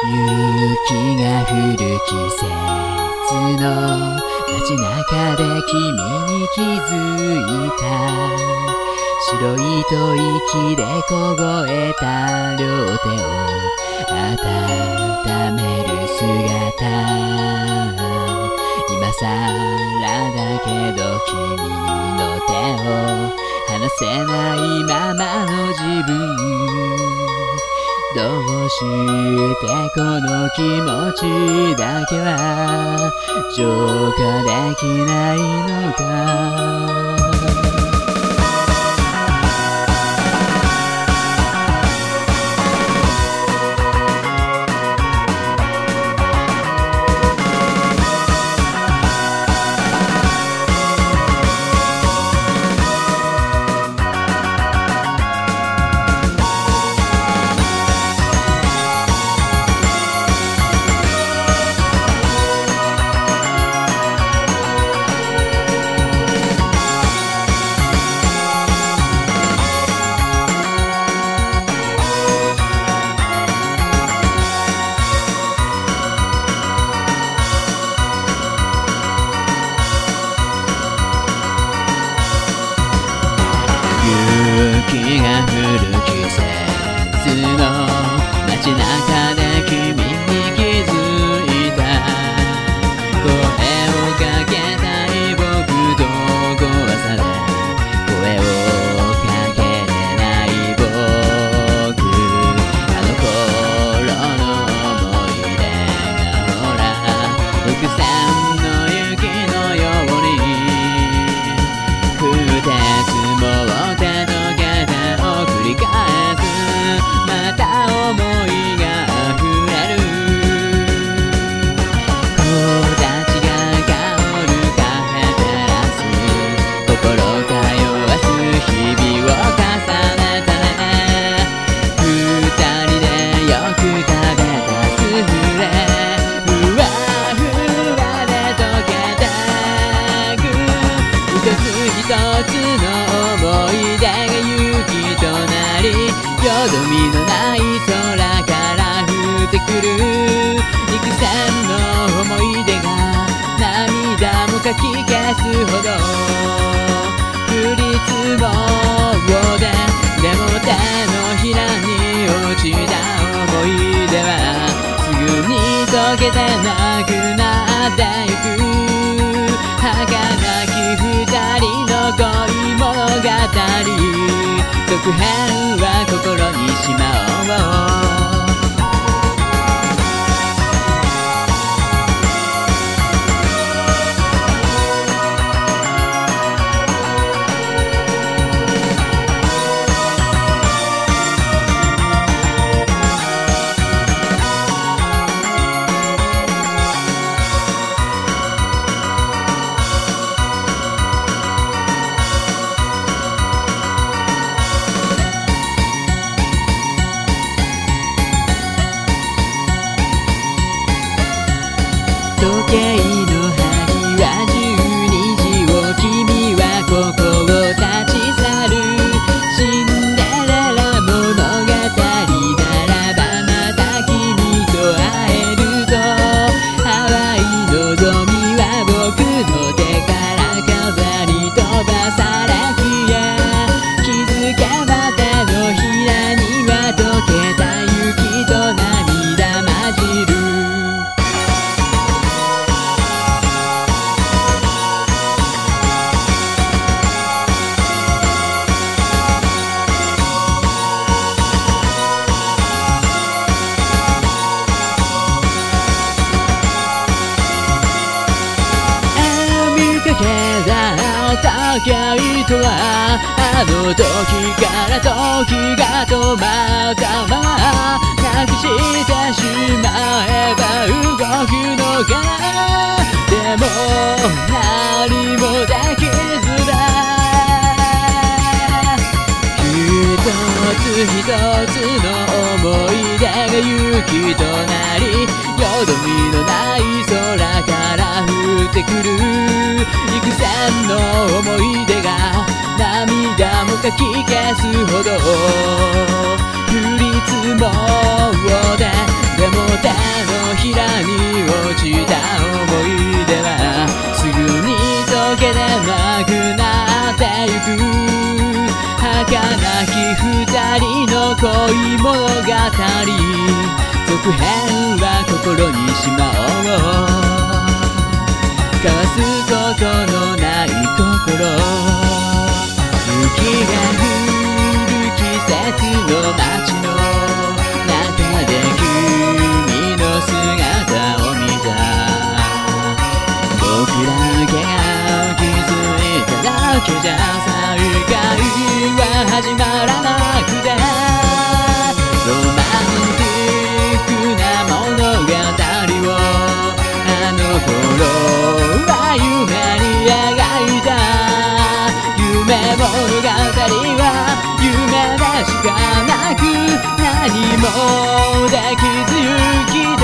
雪が降る季節の街中で君に気づいた。白い吐息で凍えた両手を温める姿。今さらだけど君の手を離せないままの自分。どうしてこの気持ちだけは浄化できないのか。雪が降る季節の街中で君に気づいた。声をかけたい僕と壊され声をかけれない僕。あの頃の思い出がほら伏線の雪のように降って積もって繰り返す。また想いが溢れる。木立が香るカフェテラス。心通わす日々を重ねたね。二人でよく食べたスフレふわふわで溶けてく。一つ一つの思い出が雪となり、よどみのない空から降ってくる。幾千の思い出が涙もかき消すほど降り積もって、でも手のひらに落ちた思い出はすぐに溶けてなくなってゆく。儚き二人の恋物語、続編は心にしまおう。時計の針は12時を君はここを立ち去る。シンデレラ物語ならばまた君と会えると。淡い望みは僕の手から風に飛ばされ消え、気づけば手のひらには溶けた雪と涙混じる。東京とはあの時から時が止まったままなくしてしまえば動くのか。でも何もできずだ。一つ一つの思い出が雪となり、よどみのない空から降ってくる。幾千の思い出が涙もかき消すほど降り積もって、でも手手のひらに落ちた思い出はすぐに溶けてなくなってゆく。儚き二人の恋物語、続編は心にしまおう。交わすことのない心、雪が降る季節の街の中で君の姿を見た。僕らだけが気づいただけじゃ再会は始まらなくて、ロマンティックな物語をあの頃は夢に描いた。夢物語は夢でしかなく、何もできず行き